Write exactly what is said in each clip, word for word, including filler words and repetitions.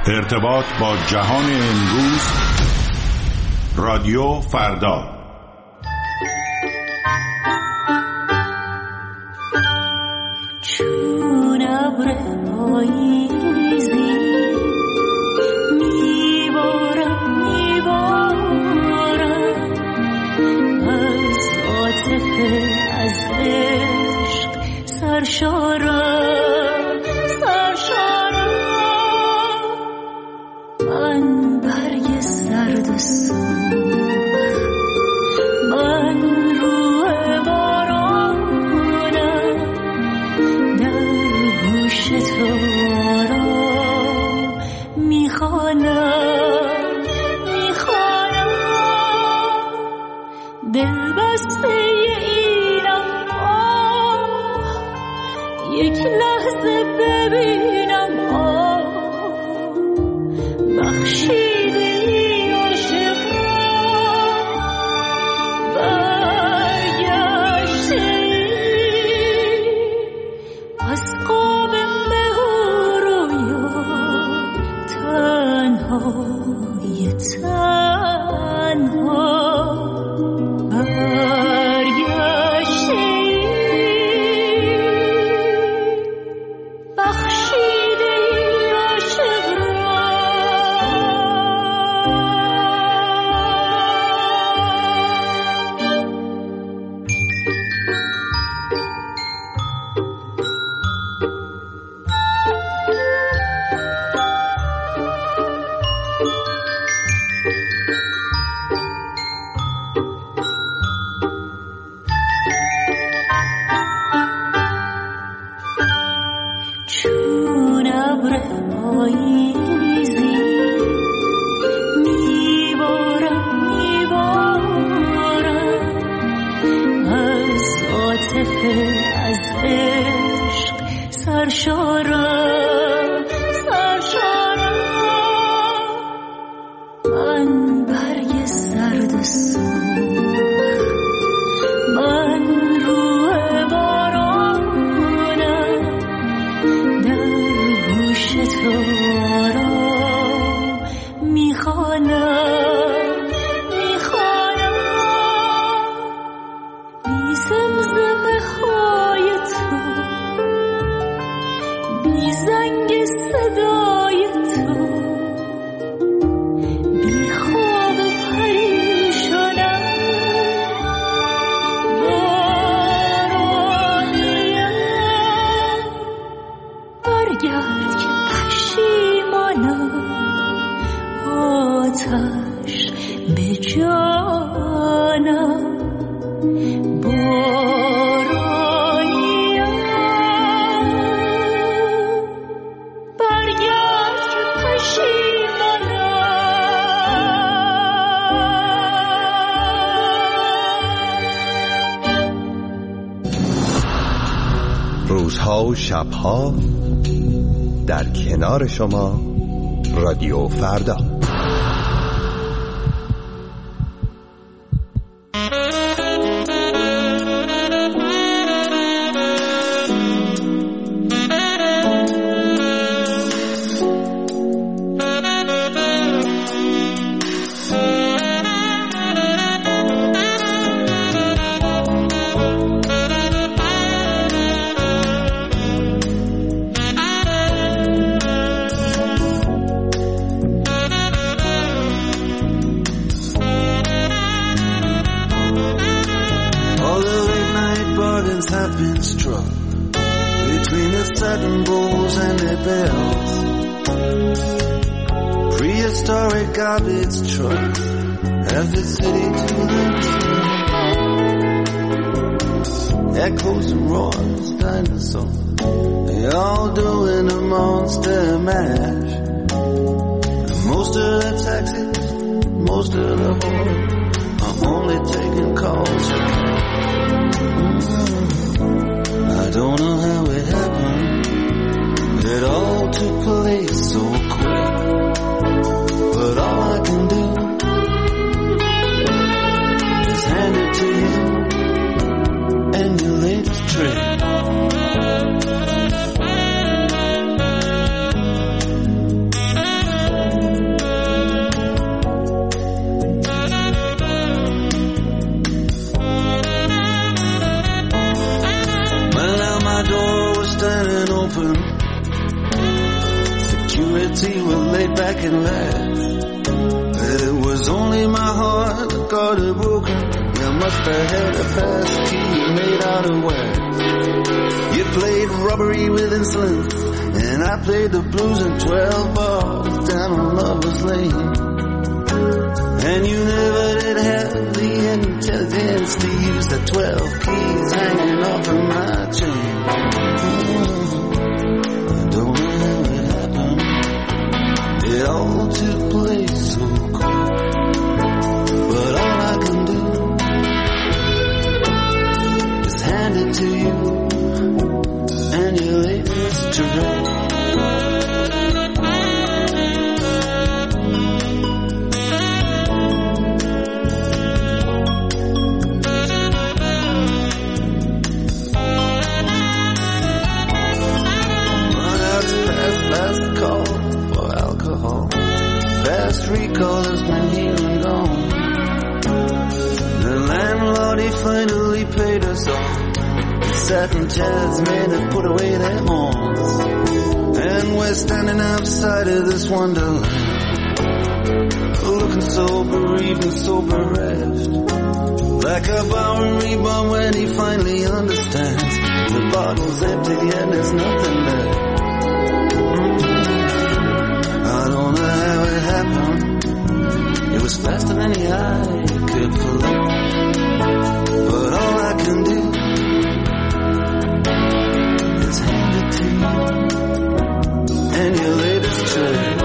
ارتباط با جهان امروز، رادیو فردا. چون ابر پاییزی میبارم میبارم از عاطفه، از عشق سرشارم سرشارم. من برگ سرد و سرخ، من روح بارانم، در گوش تو آرام میخوانم میخوانم. دل بسته اینم، آه یک لحظه ببینم، آه بخشیدی عاشق برگشتی از قاب مه و رویا، تنهای تنها برگشتی بخشیدی عاشق را. چون ابر پاییزی میبارم میبارم از عاطفه، از عشق سرشارم سرشارم. من برگ سرد و سرخ، من روح بارانم، در گوش تو آرام میخوانم میخوانم. بی زمزمه های تو، بی زنگ صدای تو، بی خواب و پریشانم. بارانیم برگرد که پشیمانم، آتش به جانم. بارانیم برگرد که پشیمانم. روزها و شبها در کنار شما، رادیو فردا. Have been struck between the satin bowls and their bells. Prehistoric garbage trucks have the city to themselves. Echoes and roars, dinosaurs, they all doing a monster mash. And most of the taxis, most of the whores are only taking calls for cash. I don't know how it happened. It all took place so quick. But all I can do is hand it to you and your latest trick. security were laid back and laughed. It was only my heart that got it broken. You must have had a pass key made out of wax. You played robbery with insolence, and I played the blues in twelve bars down on Lover's Lane. And you never did have the intelligence to use the twelve keys hanging off of my chain. I don't know how it happened. It all took place so quick. But all I can do is hand it to you and your latest trip. Fast recall has been here and gone. The landlord, he finally paid us off. The satin chairs men have put away their horns, and we're standing outside of this wonderland, looking so bereaved and so bereft, like a Bowery bomb when he finally understands the bottle's empty and there's nothing left. I don't know how it happened. It was faster than the eye could flick. But all I can do is hand it to you and your latest trick.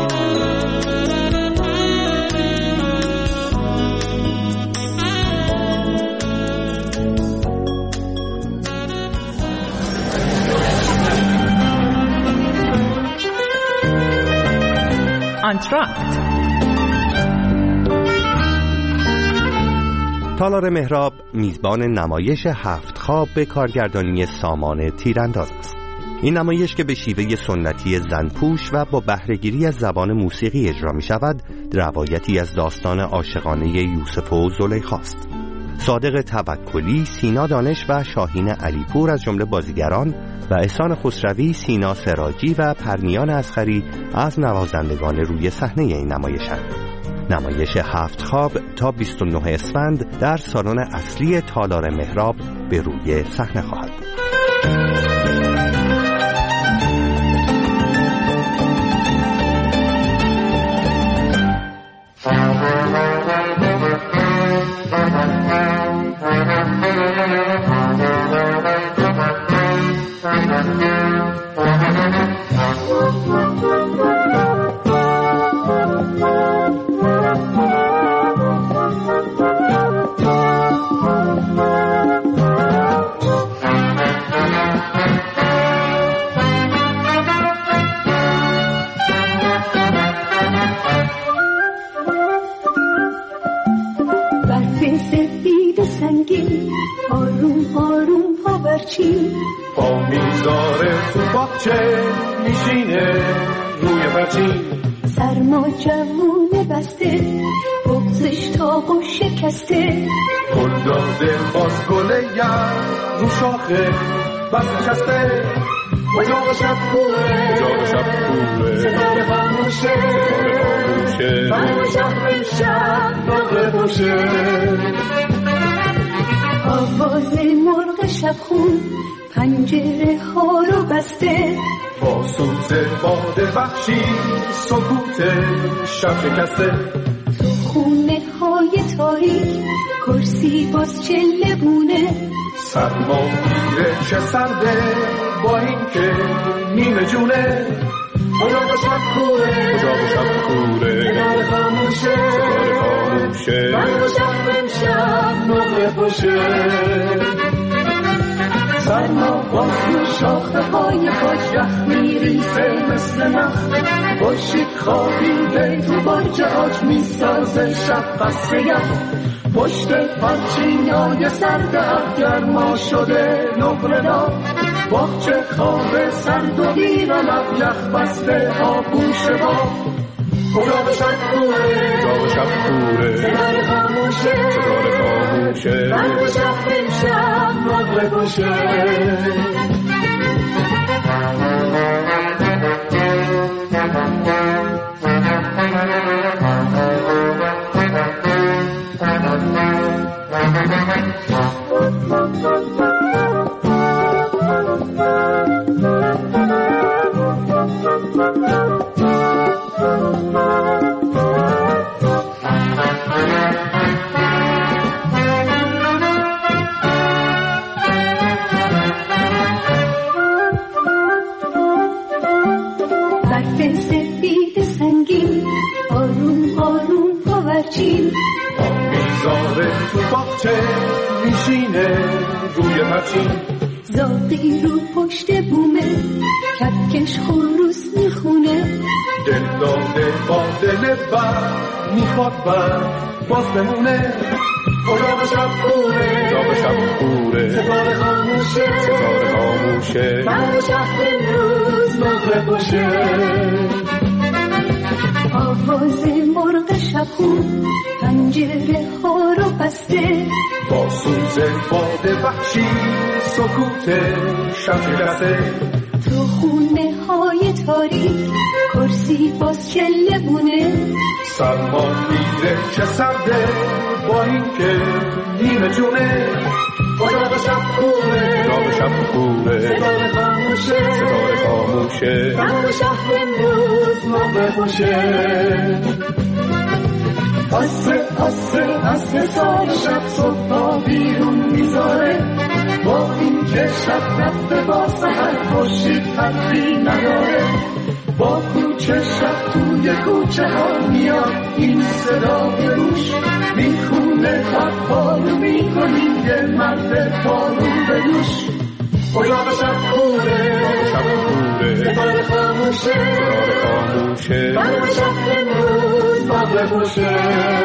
انتراکت. تالار مهراب میزبان نمایش هفت خواب به کارگردانی سامان تیرانداز است. این نمایش که به شیوه سنتی زنپوش و با بهره‌گیری از زبان موسیقی اجرا می شود، روایتی از داستان عاشقانه یوسف و زلیخا است. صادق توکلی، سینا دانش و شاهین علیپور از جمله بازیگران و احسان خسروی، سینا سراجی و پرنیان اصغری از نوازندگان روی صحنه این نمایشند. نمایش هفت خواب تا بیست و نه اسفند در سالن اصلی تالار مهراب به روی صحنه خواهد بود. پا میذاره تو باغچه میشینه روی برچین، سرما جوونه بسته بغزش تاقو شکسته، گل داده باز گله یم رو شاخه بس نشسته، اجاق شب کوه اجاق شب کوه ستاره خاموشه ستاره خاموشه برم شهر امشب باغ باشه، آواز مرغ شبخون پنجره ها رو بسته، با سوز باد وحشی سکوت شب شکسته، تو خونه های تاریک کرسی باز چله بونه، سرما میره چه سرده با این که نیمه جونه، اجاق شب کوره اجاق شب کوره ستاره خاموشه ستاره خاموشه برم شهر امشب باغ باشه، سرما باز رو شاخه های کاج میریسه مثل نخ، باشید خوابیده تو بارج آج میسازه شب قصر یخ، پشت پرچینای سرد گرما شده نقره دار، باغچه خواب سرد و ویران یخ بسته آغوش با، اجاق شب کوره اجاق شب کوره ستاره خاموشه ستاره خاموشه برم شهر امشب باغ باشه. زاغی رو پشت بومه کپکش خروس میخونه دل داده با دل بر میخواد بر باز بمونه خدا به شب خوره خدا به شب خوره ستاره خاموشه ستاره خاموشه من شهر امروز مغرب باشه آواز مرغ شبخون پنجره ها رو بسته با سوز باد وحشی سکوت شب شکسته تو خونه های تاریک کرسی باز کله بونه سرما میره چه سرده با این که نیمه جونه خدا به شب خوره خدا به شب خوره ستاره خاموشه ستاره خاموشه من شهر امروز مغرب باشه آسه آسه آسه سال شب صبح بیرون میذاره با این که شب رفته با سحر خورشید فرقی نداره با کوچه شب توی کوچه ها میاد این صدای روش میخونه خط پارو میکنیم یه مرد پارو به دوش خدا به شب خوره ستاره خاموشه ستاره خاموشه من به شب امروز مغرب باشه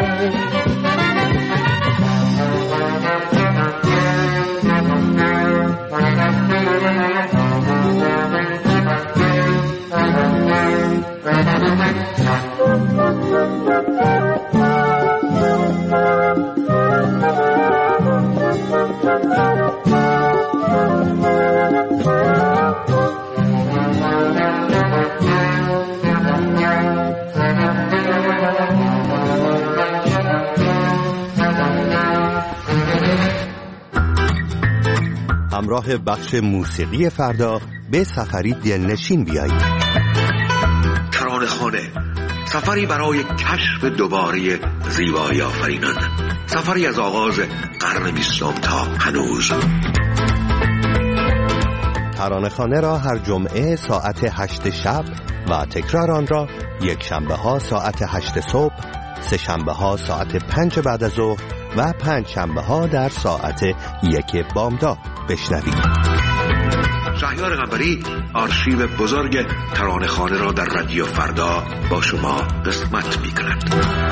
همراه بخش موسیقی فردا به سفری دلنشین بیایید. ترانه‌خانه، سفری برای کشف دوباره زیبایی آفرینان، سفری از آغاز قرن بیستم تا هنوز. ترانه‌خانه را هر جمعه ساعت هشت شب و تکرار آن را یک شنبه ها ساعت هشت صبح، سه شنبه ها ساعت پنج بعد از ظهر و پنج شنبه ها در ساعت یک بامداد بشنوید. شهریار قنبری آرشیو بزرگ ترانه‌خانه را در رادیو فردا با شما قسمت می‌کند.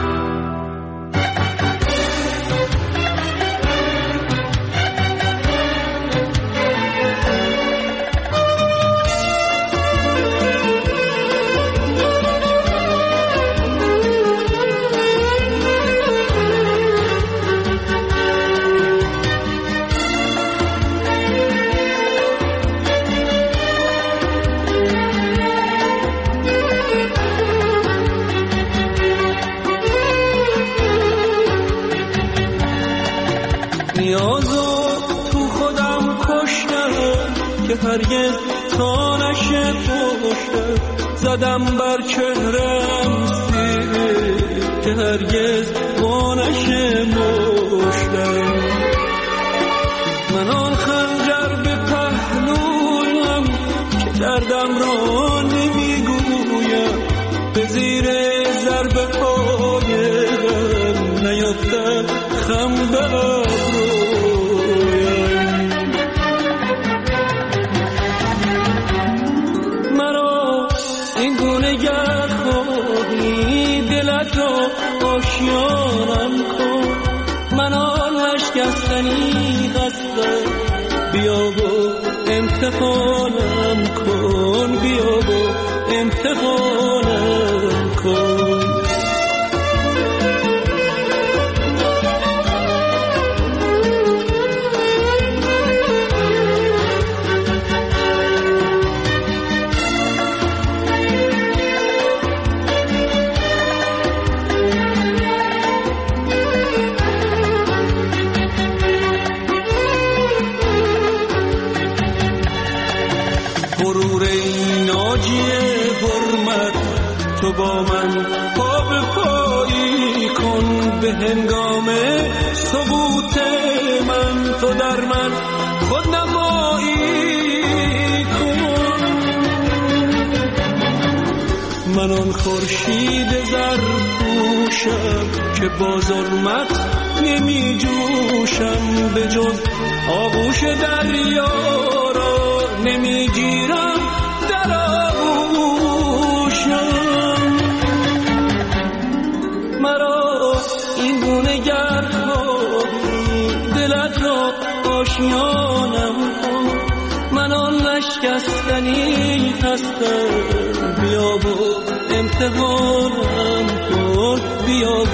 هرگز تا نشه پشت زدم بر چهرم سیر که هرگز تا نشه مشتم من آن خنجر به پهلویم که دردم را نمیگویم به زیر ضربه های غم نیفتم خم به آشیانم کن من آن هشگستنی هستم بیا و امتحانم کن بیا و امتحانم کن غرور ناجی تو با من پا به پایی کن، به هنگام سقوط من تو در من خودنمایی کن. من آن خورشید زرپوشم که با ظلمت نمی جوشم، به جز آغوش دریا را نمی گیرم در آغوشم. مرا این گونه گر خواهی دلت را آشیانم کن، من آن نشکستنی هستم، بیا و امتحانم کن، بیا و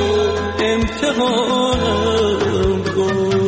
امتحانم کن.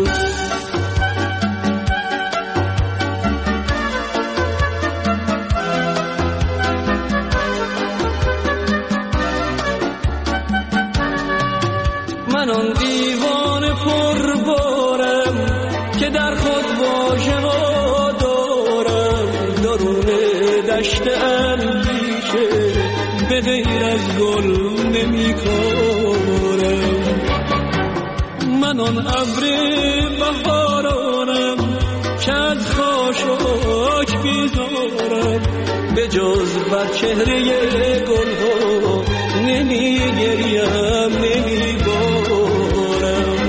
من آن دیوان پربارم که در خود واژه ها دارم، درون دشت اندیشه به غیر از گل نمی کارم. من آن ابر بهارانم که از خاشاک بیزارم، به جز بر چهره گل ها نمی گریم نمی بارم.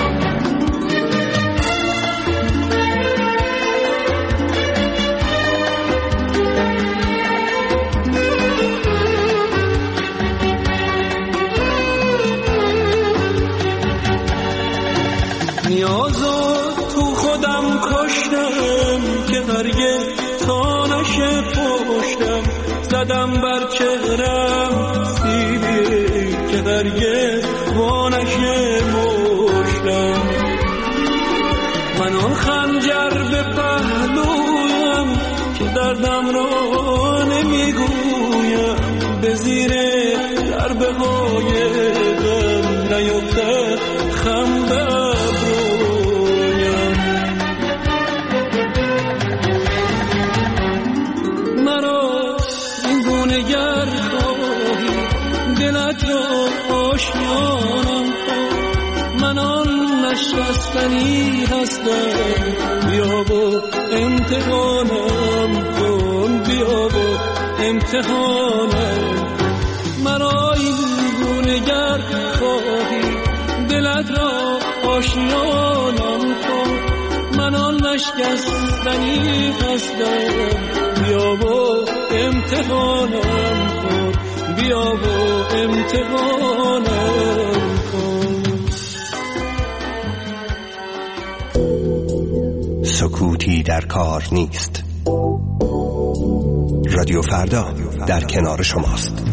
نیازو تو خودم کشتم که هرگز تا نشه پشتم، زدم بر چهرم سیلی که هرگز وا نشه مشتم. من آن خنجر به پهلویم که دردم را نمیگویم، به زیر ضربه های غم نیفتد خم به ابرویم. مرا این گونه گر خواهی دلت را آشیانم کن، من آن نشستنی هستم، بیا و امتحانم کن، بیا و امتحانم. مرا این گونه گر خواهی دلت را آشیانم کن، من آن نشکستنی هستم، بیا و امتحانم کن، بیا و امتحانم کن. سکوتی در کار نیست. رادیو فردا در کنار شماست.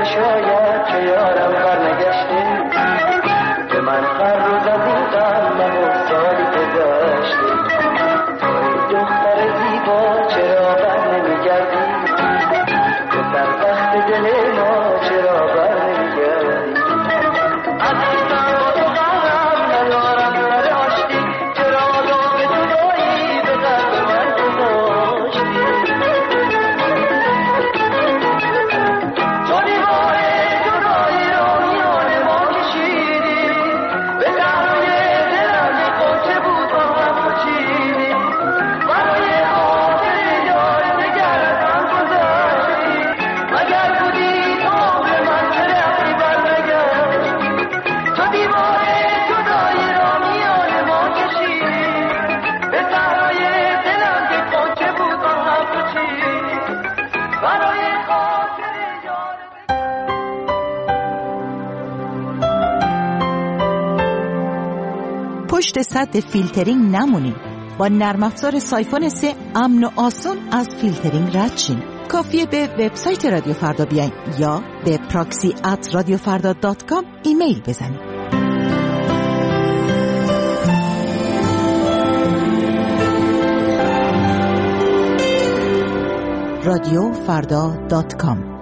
شاید که یارم برنگشته به من هر روز از این قلب و سالی گذشته توی دختر زیبا چرا بر نمیگردی پسر وقت دل ما چرا بر نمیگردی عزیزم با تو قلم ندارم سر آشتی چرا دام جدایی به قلب من گذاشتی تو دیوار جدایی را میان ما کشیدی به درای دلم یک قنچه بود با هم کشیدی برای خاطر یار دگر از هم گذاشتی مگر بودی تو به من چه رفتی برنگشتی تو دیوار جدایی را میان ما کشیدی به درای دلم یک قنچه بود با هم کشیدی برای خاطر یار پشت سد فیلترینگ نمونید. با نرم افزار سایفون سه امن و آسان از فیلترینگ رد شین. کافیه به وبسایت رادیو فردا بیاین یا به پراکسی ات رادیو فردا دات کام ایمیل بزنید. رادیو فردا دات کام.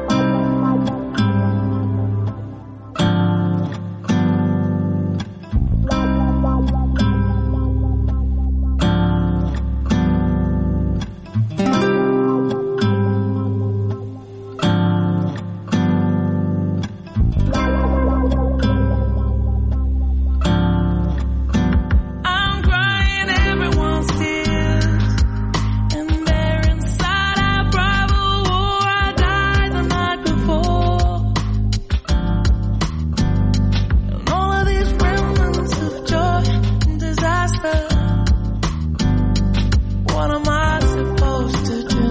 I'm crying everyone's tears, and they're inside our bravo war. I died the night before, and all of these remnants of joy and disaster. What am I supposed to do?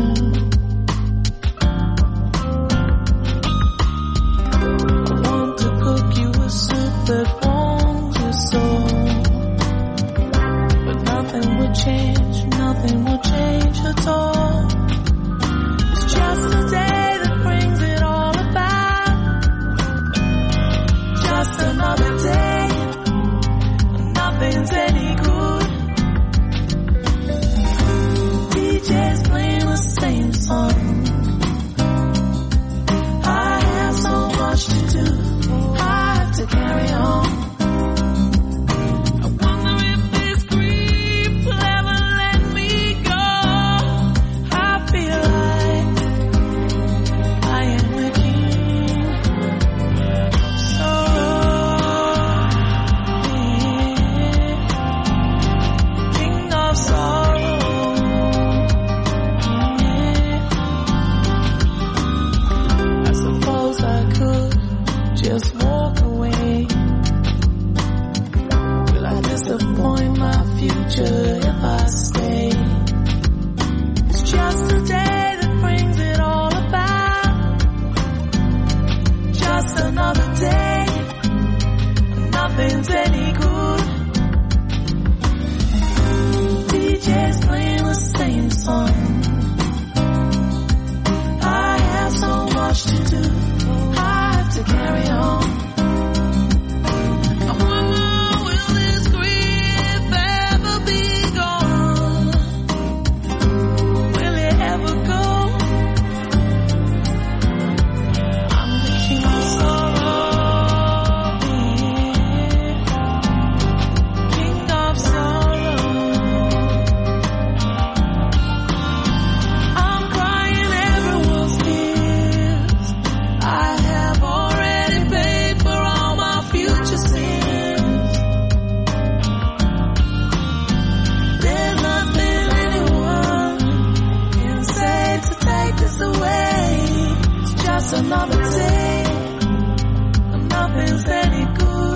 I want to cook you a soup that warms your soul. But nothing will change, nothing will change at all. It's just a day that brings it all about. Just another day, and nothing's any good. D J's playing the same song. I have so much to do, I have to carry on. I wonder if this grief will ever let me go. I feel like I am the king, so yeah. King of sorrow, yeah. I suppose I could just walk away. Will I disappoint my future if I stay? It's just a day that brings it all about. Just another day, and nothing's any good. D J's playing the same song. I have so much to do, I have to carry on. I wonder, will this grief ever be gone? Will it ever go? I'm the king of sorrow, yeah. King of sorrow. I'm crying everyone's tears. I have already paid for all my future sins. There's nothing anyone can say to take this away. It's just another day, and nothing's any good.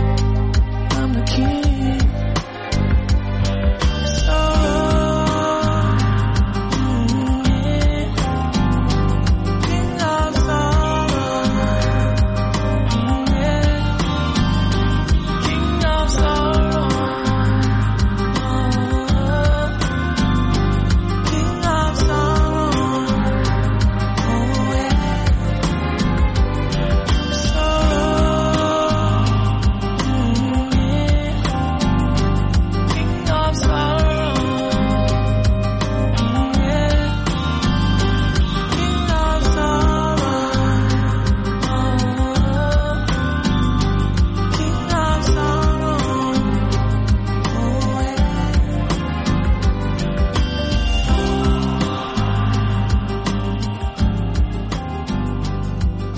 I'm the king, so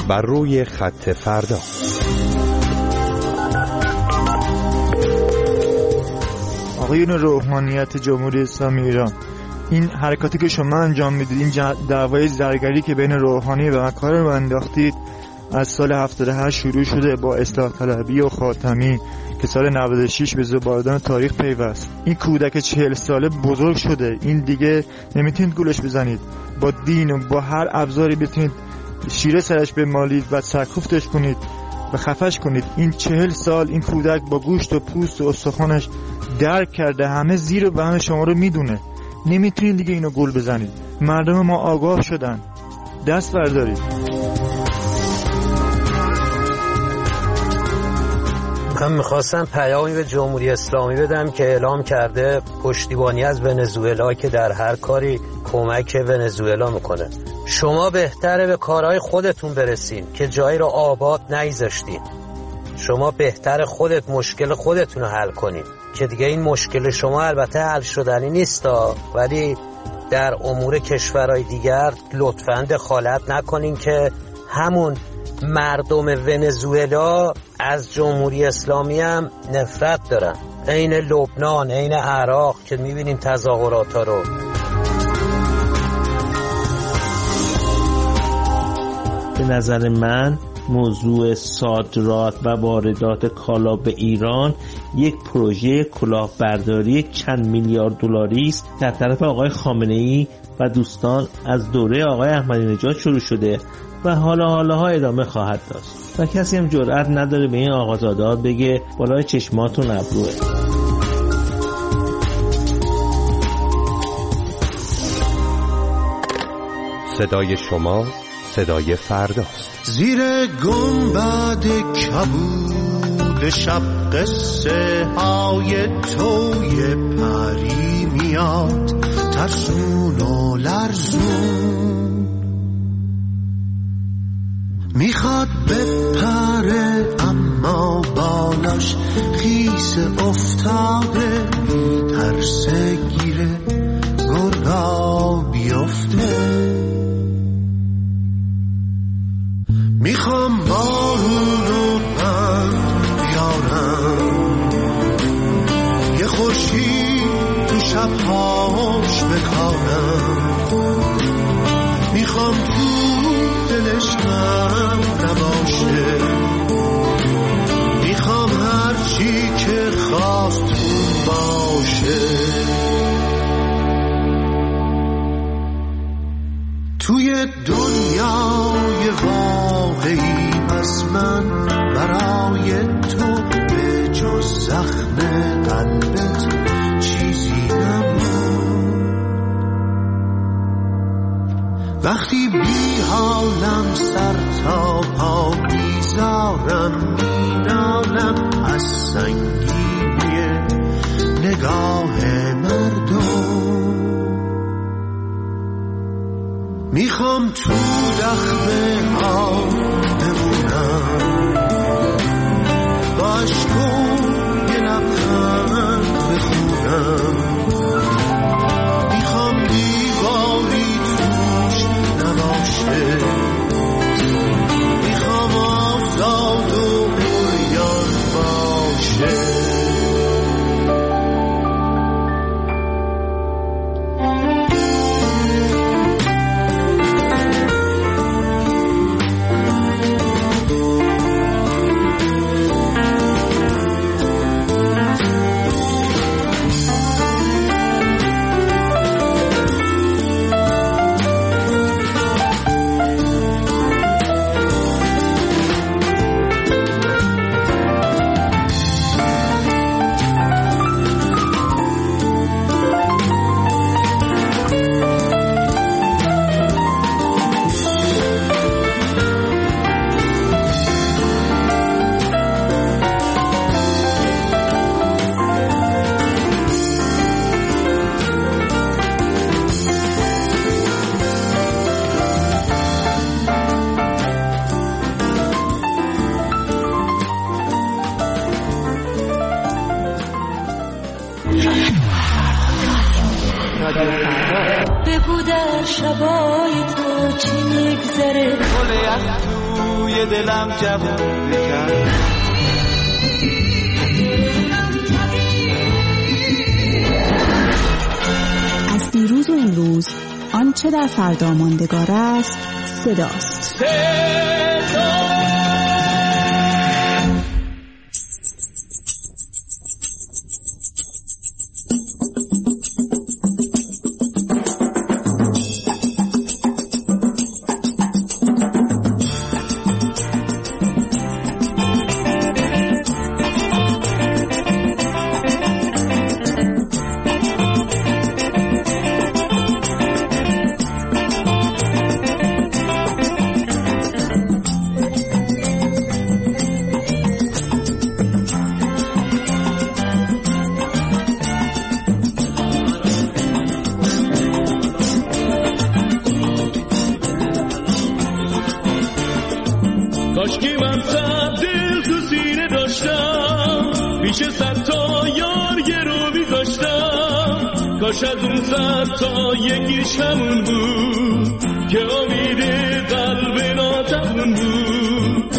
بر روی خط فردا. آقایون روحانیت جمهوری اسلامی ایران، این حرکاتی که شما انجام میدید، این دعوای زرگری که بین روحانی و مکار رو انداختید، از سال هفتاد و هشت شروع شده با اصلاح طلبی و خاتمی که سال نود و شش به زباردان تاریخ پیوست. این کودک چهل ساله بزرگ شده، این دیگه نمیتونید گولش بزنید. با دین و با هر ابزاری بتونید شیره سرش بمالید و سرکوفتش کنید و خفش کنید. این چهل سال این کودک با گوشت و پوست و استخوانش درک کرده، همه زیر و همه شما رو میدونه. نمیتونید دیگه اینو گول بزنید. مردم ما آگاه شدن، دست بردارید. من میخواستم پیامی به جمهوری اسلامی بدم که اعلام کرده پشتیبانی از ونزوئلا که در هر کاری کمک ونزوئلا میکنه. شما بهتره به کارهای خودتون برسین که جایی رو آباد نگذاشتین. شما بهتره خودت مشکل خودتون رو حل کنین که دیگه این مشکل شما البته حل شدنی نیستا، ولی در امور کشورهای دیگر لطفاً دخالت نکنین که همون مردم ونزوئلا از جمهوری اسلامی هم نفرت دارن، عین لبنان، عین عراق که میبینیم تظاهرات ها رو. به نظر من موضوع صادرات و واردات کالا به ایران یک پروژه کلاهبرداری چند میلیارد دلاری است در طرف آقای خامنه‌ای و دوستان از دوره آقای احمدی نژاد شروع شده و حالا حالاها ادامه خواهد داشت و کسی هم جرئت نداره به این آقازاده‌ها بگه بالای چشماتون ابروه. صدای شما صدای فرداست. زیر گنبد کبود شب قصه های توی پری میاد، ترسون و لرزون، میخواد بپره اما بالاش خیس افتاده، میترسه گیره گرگا بیفته. میخوام بارونو من بیارم، یه خورشید تو شبهاش بکارم، میخوام تو دلش غم نباشه، میخوام هرچی که خواست اون باشه. توی دنیای واقعی از من برای تو به جز زخم قلبت چیزی نمون. وقتی بی حالم سر تا پا بیزارم، مینالم از سنگینی نگاه مردم، میخوام تو دخمه ها بمونم، با عشقم یه لبخند بخونم، میخوام دیواری توش نباشه، میخوام آزاد و عریان باشه. بگو در شبای تو چی میگذره، گل یخ تو روی دلم جواب کرد. از دیروز و امروز آنچه در فردا ماندگار است صداست. کاش از اون صد تا یکیش همون بود که امید قلب ناتمون بود.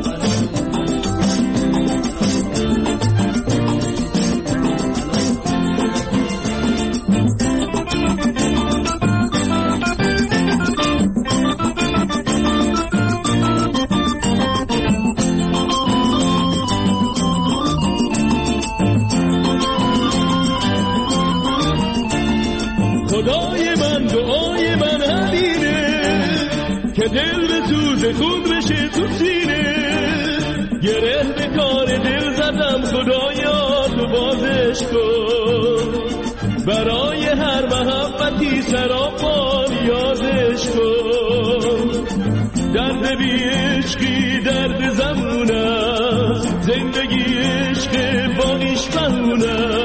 خدای من دعای من همینه که دل به سوز خود بشه تو سینه. گره به کار دل زدم خدایا تو بازش کن، برای هر محبتی سراپا یادش کن. درد بی عشقی درد زمونه، زندگی عشق باقیش بهونه.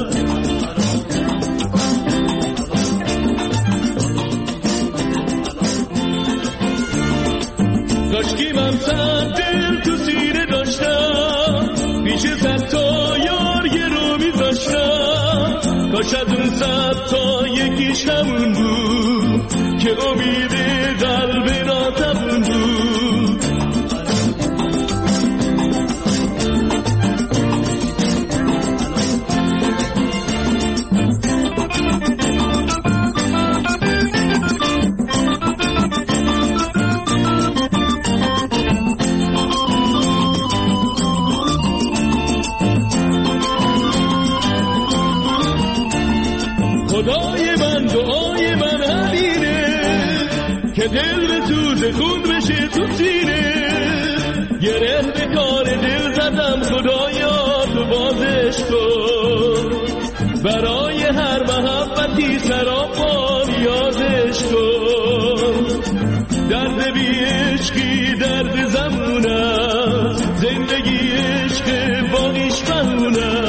کاشکی من صد دل تو سینه داشتم، پیش صد تا یار یه رو میذاشتم. کاش از اون صد تا یکیش همون بود که امید قلب ناتمون بود. خدای من دعای من همینه که دل به سوز خون بشه تو سینه. گره به کار دل زدم خدایا تو بازش کن، برای هر محبتی سراپا یادش کن. درد بی عشقی درد زمونه، زندگی عشق باقیش بهونه.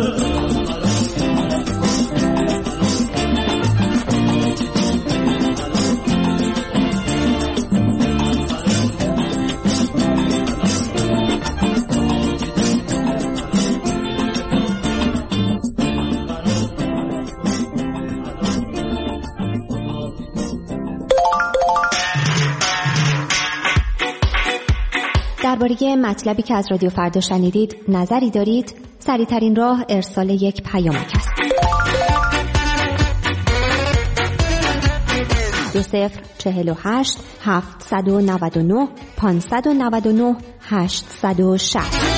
درباره مطلبی که از رادیو فردا شنیدید نظری دارید؟ سریع‌ترین راه ارسال یک پیامک است. دو صفر چهل و هشت هفتصد و نود و نه پانصد و نود و نه هشتصد و شصت.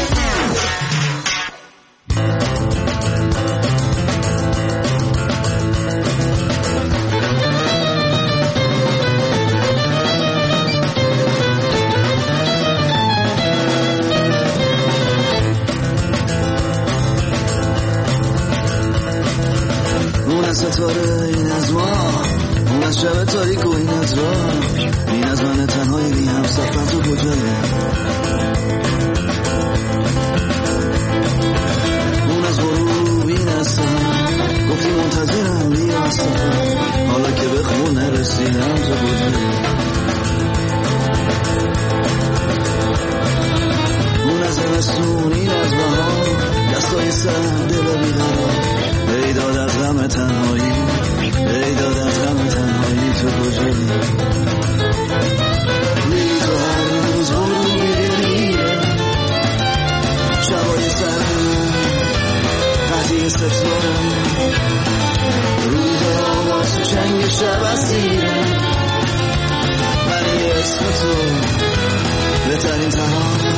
ستاره این از ما، اون از شب تاریک و این از راه، این از من تنهایی بی هم سفر تو کجایه. اون از غروب این از سهر، گفتی منتظرم بیا از سفر، حالا که به خونه رسیدم تو کجایه. اون از زمستون این از بهار، دستای سر دل بیقرار، ای داد از غم تنهایی، ای داد از غم تنهایی تو کجایی. میری تو هر روز تو بهترین ترانه،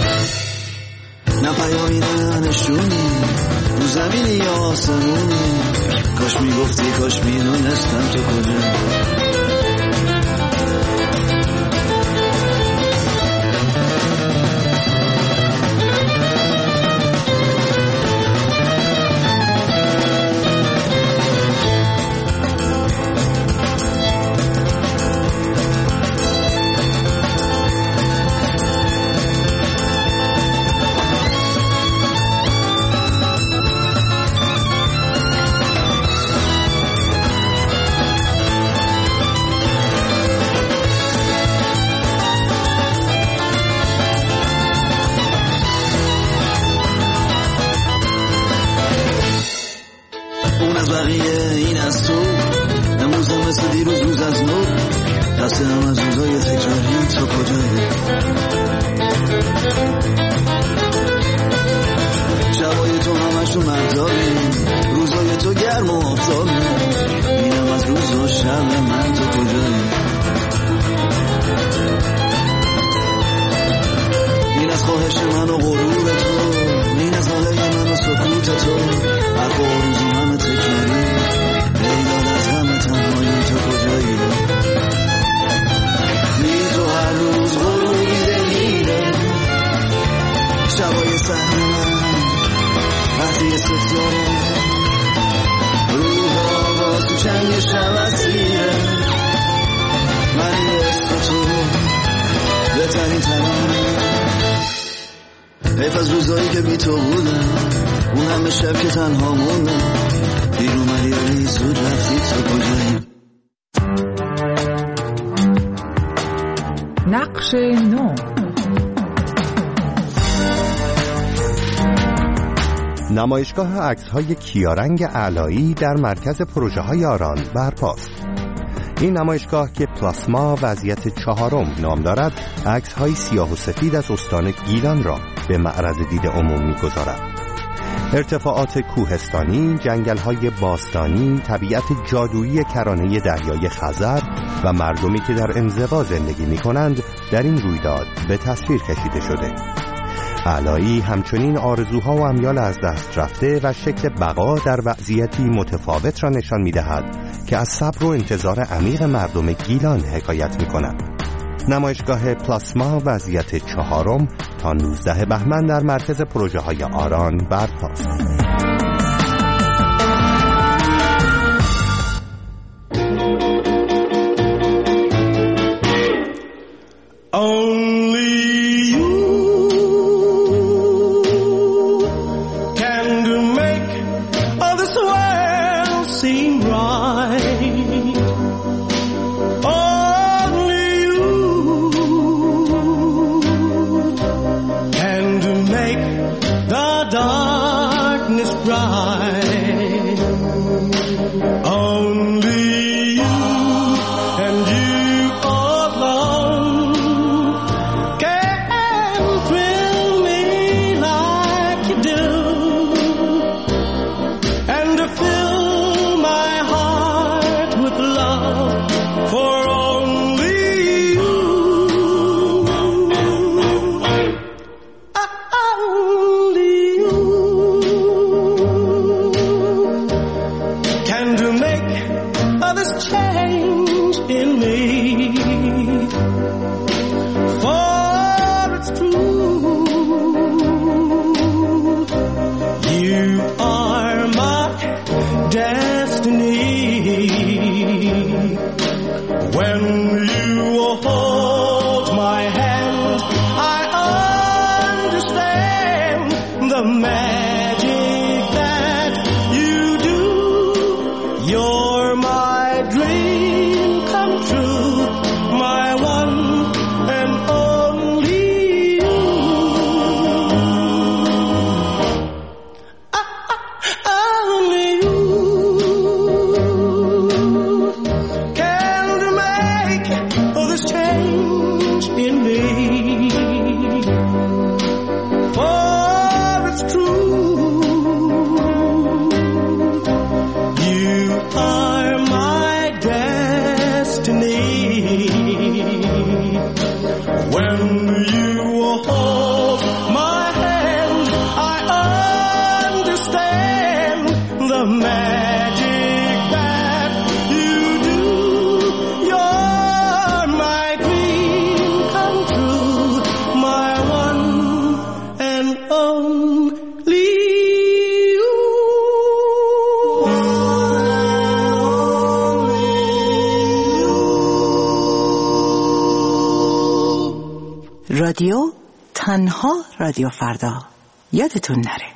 نه پیامی نه نشونی، رو زمینی یا آسمونی، کاش میگفتی کاش میدونستم تو کجایی. حیف از روزایی که بی تو بودم، اون همه شب که تنها موندم، دیر اومدی ولی زود رفتی تو کجایی. نقش نو. نمایشگاه عکس‌های کیارنگ علایی در مرکز پروژه های آران برپاست. این نمایشگاه که پلاسما وضعیت چهارم نام دارد، عکس‌های سیاه و سفید از استان گیلان را به معرض دید عموم می‌گذارد. ارتفاعات کوهستانی، جنگل‌های باستانی، طبیعت جادویی کرانه دریای خزر و مردمی که در انزوا زندگی می‌کنند در این رویداد به تصویر کشیده شده. علایی همچنین آرزوها و امیال از دست رفته و شکل بقا در وضعیتی متفاوت را نشان می‌دهد که از صبر و انتظار عمیق مردم گیلان حکایت می‌کند. نمایشگاه پلاسما وضعیت چهارم تا نوزده بهمن در مرکز پروژه های آران برپاست. Destiny رادیو تنها رادیو فردا، یادتون نره.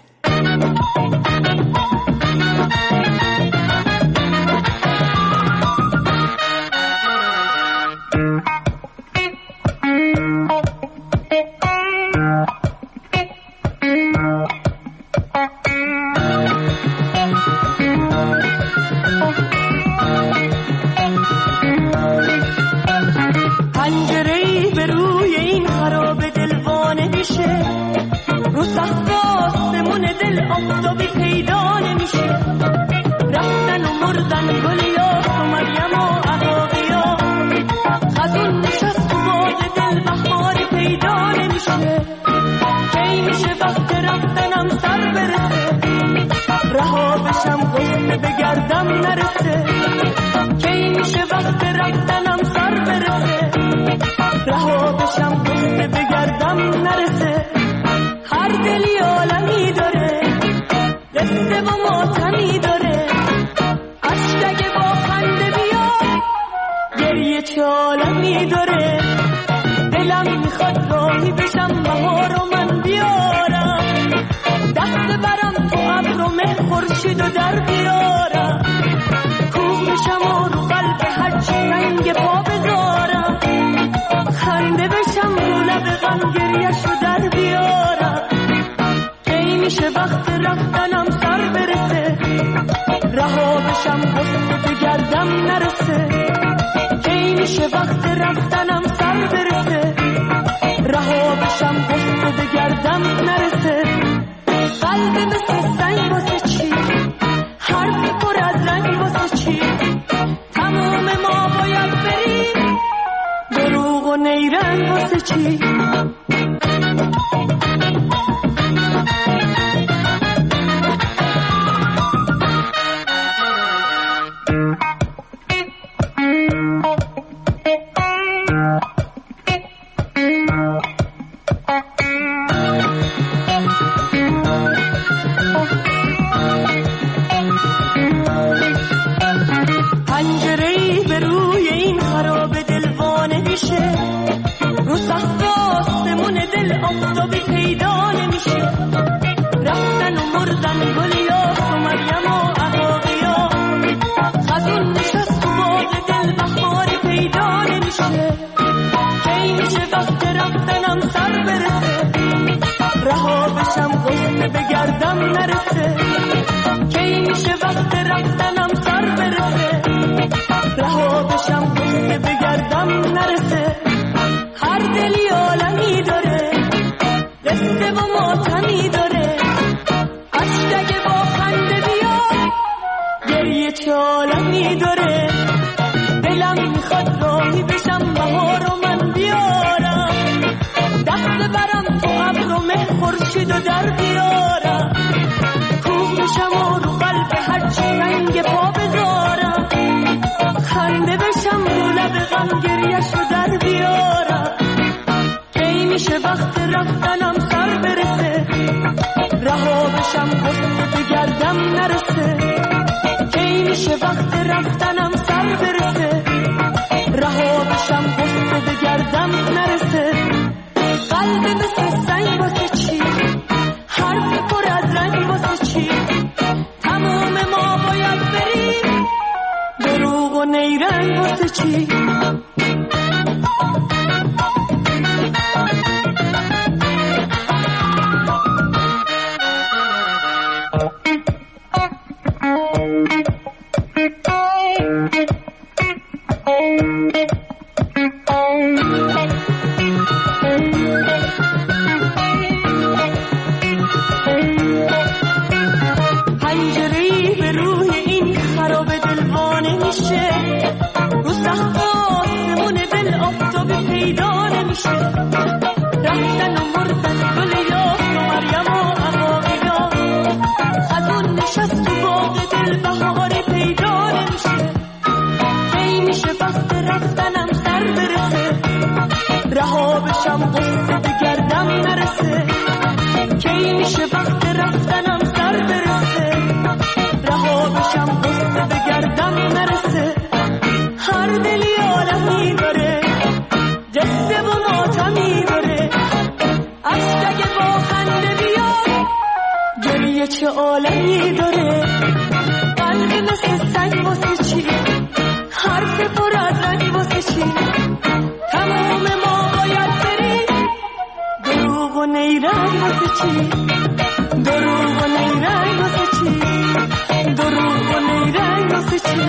هر دلی آدمی داره، جسته و ماتمی داره.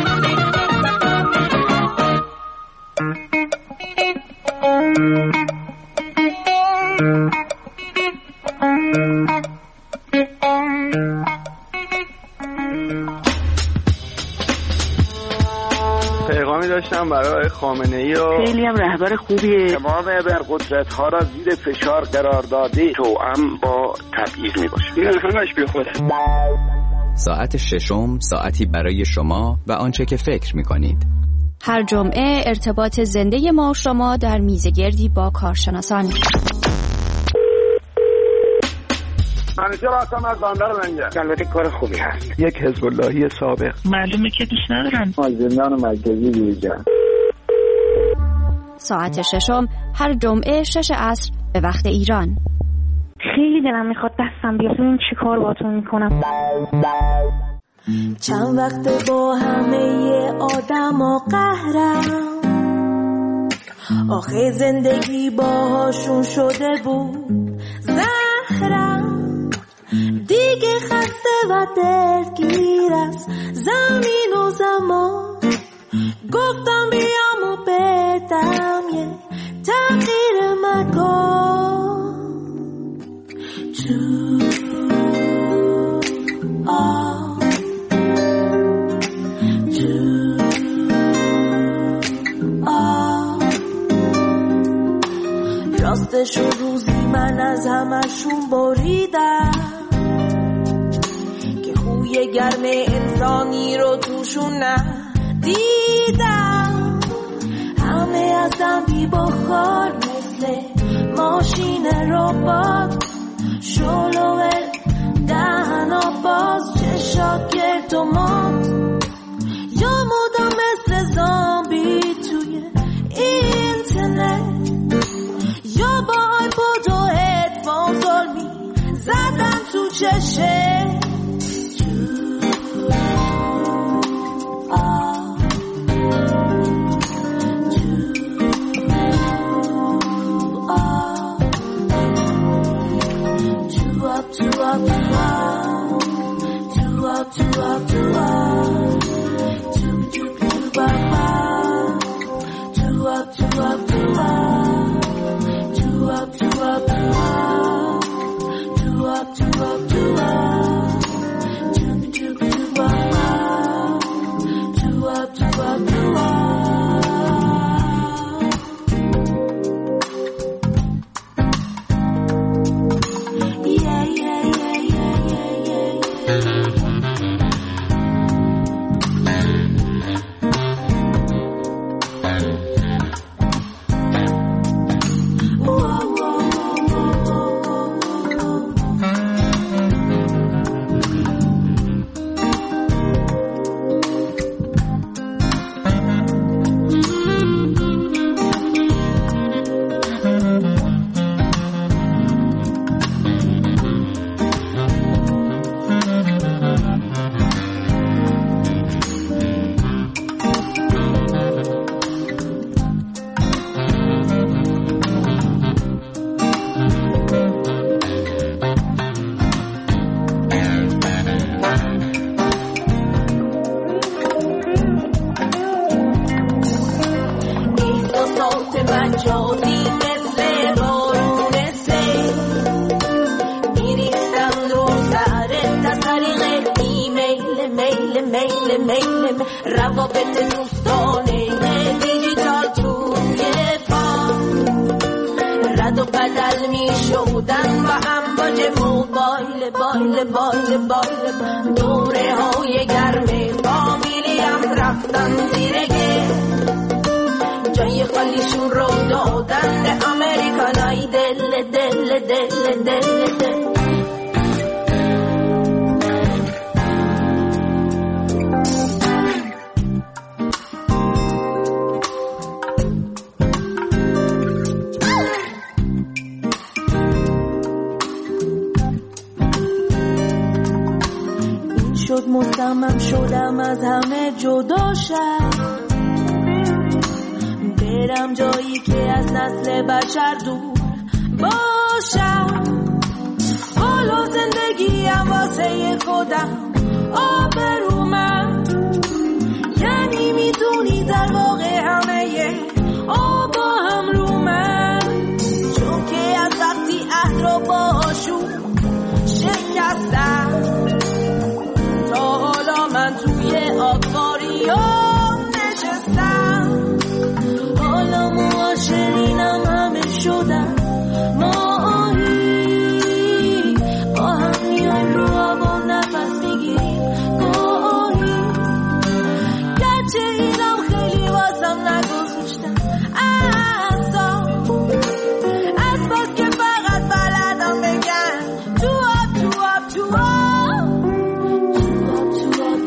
پیغامی داشتم برای خامنه‌ای و خیلی هم رهبر خوبیه. تمام ابرقدرت‌ها را زیر فشار قرار داده توأم با تبعیض میباشه. این همش بی خوده. ساعت ششم ساعتی برای شما و آنچه که فکر میکنید. هر جمعه ارتباط زنده ما و شما در میزگردی با کارشناسان. همیشه راستم از بندر منجه. البته کار خوبی هست. یک حزب اللهی سابق. معلومه که دوست ندارن. از زندان مرکزی بیرون. ساعت ششم هر جمعه شش عصر به وقت ایران. خیلی دلم میخواد دستم بیاد. این چی کار باتون میکنم؟ چند وقت با همه آدم و قهرم، آخه زندگی باهاشون شده بود زهرم، دیگه خسته و دلگیر از زمین و زمان، گفتم بیام و بدم یه تغییر مکان. تو آه تو آه راستش روزی من از همشون بریدم که خوی گرم انسانی رو توشون ندیدم. همه ازم بی بخار مثل ماشین ربات، شلوه دهنا باز چشا گرد و مات، یا مدام مثل زامبی توی اینترنت، یا با آیپود و هدفون ظلمی زدم تو چشه. Two up, two up, two up, two up, two two two up, two up, two up, two up, two up, two up, two up, two up, two up, two two two up, two up, two up, two up. روابط دوستانه دیجیتال توی فان، رد و بدل می شودن و امواج موبایل بایل بایل بایل، دوره های گرم فامیلی هم رفتن زیرگه، جای خالیشون رو دادن به امریکانای دل دل دل دل دل. مصمم شدم از همه جدا شم، برم جایی که از نسل بشر دور باشم، حالا زندگیم واسه خودم آبرومم، یه در واقع همه آبا هم رو من، چون که از وقتی عهد رو باشون شکستم تا حالا من توی آکواریوم نشستم. حالا معاشرینم همه شدن ماهی، با هم میایم رو آبا نفس میگیریم گاهی، گرچه اینم خیلی واسم نگذاشتم اصلا، از بس که فقط بلدم بگن تو آب تو آب تو آب تو آب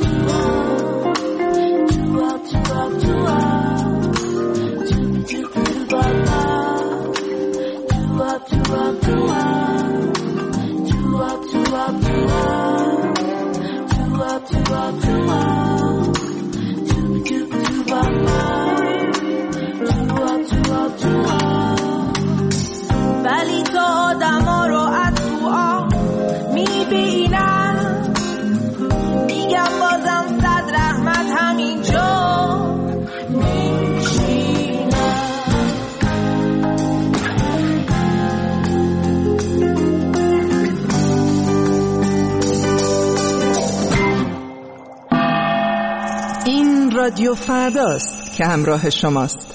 تو آب تو آب تو آب تو تو تو بابا تو آب تو آب تو آب تو آب تو آب تو آب تو آب تو آب تو آب تو تو تو بابا تو آب تو آب تو آب. ولی تا آدما رو از تو آب میبینم، میگم بازم صد رحمت همینجا میشینم. این رادیو فرداست که همراه شماست.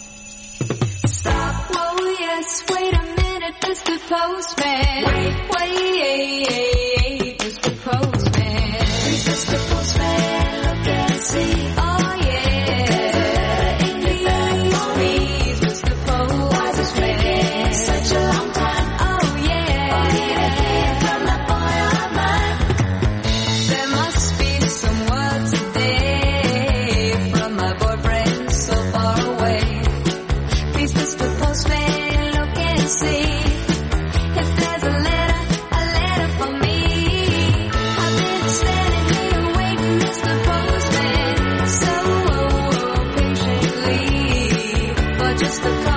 Oh yes, wait a minute, Mister Postman. Wait, wait, Mister Postman. Mister Postman, look and see. Oh yeah, in the please, Mister Postman. Why is it taking such a long time? Oh yeah, oh yeah, from that boy of mine. There must be some word today from my boyfriend so far away. Please, Mister Postman, look and see if there's a letter, a letter for me. I've been standing here waiting, Mister Postman, so patiently for just a call.